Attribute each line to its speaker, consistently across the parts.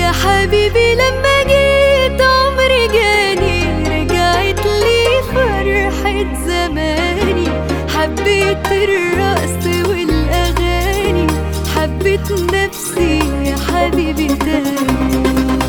Speaker 1: حبيبي لما جيت عمري جاني، رجعت لي فرحة زماني. حبيت الرقص والأغاني، حبيت نفسي يا حبيبي تاني.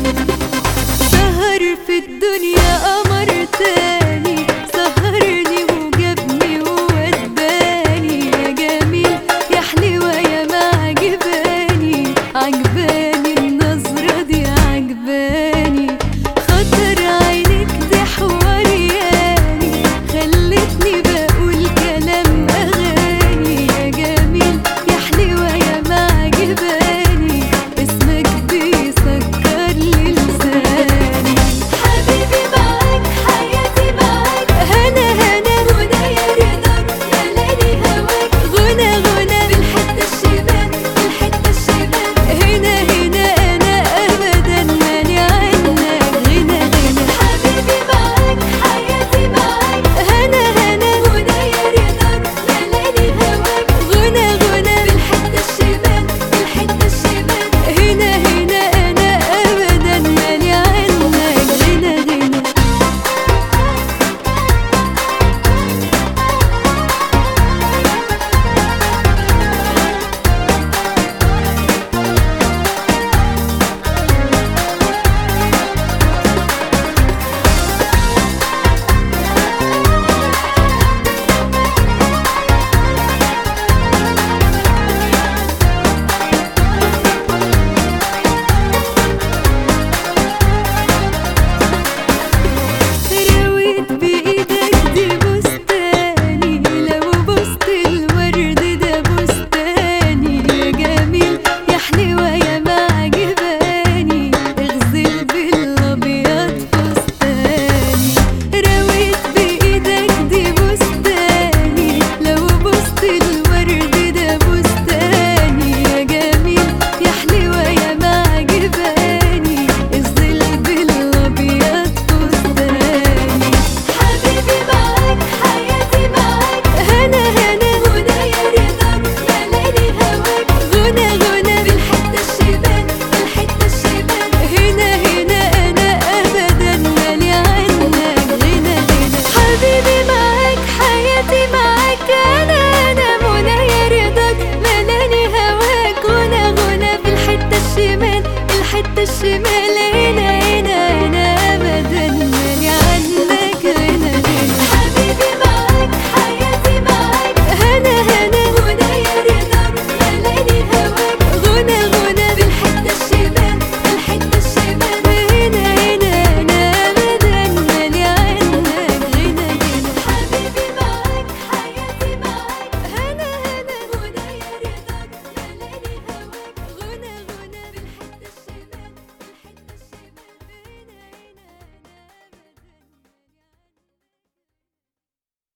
Speaker 1: سهر في الدنيا قمر تاني، سهرني وجابني ووداني. يا جميل يا حلوة يا معجباني، عجباني النظرة دي عجباني. خطر عينك دي حورياني، خلتني بقول كلام أغاني. يا جميل يا حلوة يا معجباني، اسمك بيسكر لي لساني. حبيبي معاك حياتي معاك، هنا هنا غنى يا رضاك ملاني هواك. غنى غنى بالحتة الشمال بالحتة الشمال، هنا هنا أنا أبدا ماني عنك. غنى غنى حبيبي معاك حياتي معاك، هنا هنا غنى يا رضاك ملاني هواك. غنى غنى بالحتة الشمال بالحتة الشمال، هنا هنا أنا أبدا ماني عنك. غنى غنى رويت بإيدك دي بستاني، لو بوست الورد ده بستاني. يا جميل يا حلوة يا معجباني، اغزل بالأبيض فستاني. رويت بإيدك دي بستاني، لو بوست الورد ده بستاني. يا جميل يا حلوة يا معجباني، اغزل بالأبيض فستاني. حبيبي معاك حياتي معاك، هنا هنا غنى يا رضاك ملاني هواك. غنى غنى بالحتة الشمال بالحتة الشمال، هنا هنا أنا أبدا مالي عنك. غنى غنى حبيبي معاك حياتي معاك، أنا منى يا رضاك ملاني هواك. غنى غنى بالحتة الشمال الحتة الشمال،